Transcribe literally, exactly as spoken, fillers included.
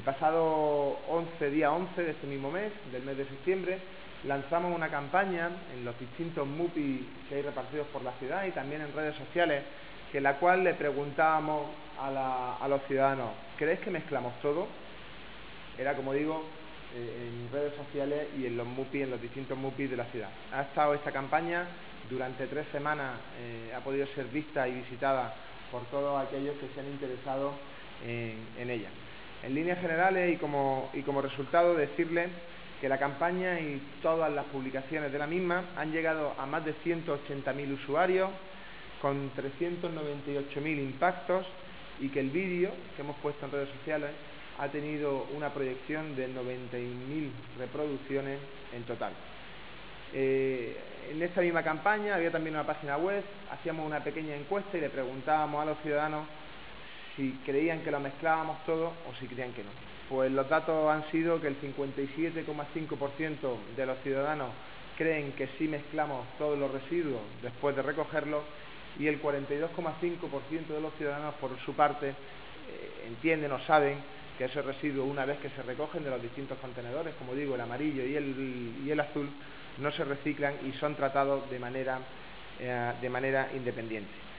pasado once, día once de este mismo mes, del mes de septiembre, lanzamos una campaña en los distintos M U P I que hay repartidos por la ciudad y también en redes sociales, en la cual le preguntábamos a, la, a los ciudadanos: ¿creéis que mezclamos todo? Era, como digo, eh, en redes sociales y en los M U P I, en los distintos M U P I de la ciudad. Ha estado esta campaña durante tres semanas, eh, ha podido ser vista y visitada por todos aquellos que se han interesado en, en ella. En líneas generales y como, y como resultado, decirles que la campaña y todas las publicaciones de la misma han llegado a más de ciento ochenta mil usuarios, con trescientos noventa y ocho mil impactos, y que el vídeo que hemos puesto en redes sociales ha tenido una proyección de noventa y mil reproducciones en total. Eh, en esta misma campaña había también una página web, hacíamos una pequeña encuesta y le preguntábamos a los ciudadanos si creían que lo mezclábamos todo o si creían que no. Pues los datos han sido que el cincuenta y siete coma cinco por ciento de los ciudadanos creen que sí mezclamos todos los residuos después de recogerlos, y el cuarenta y dos coma cinco por ciento de los ciudadanos, por su parte, eh, entienden o saben que esos residuos, una vez que se recogen de los distintos contenedores, como digo, el amarillo y el, y el azul, no se reciclan y son tratados de manera, eh, de manera independiente.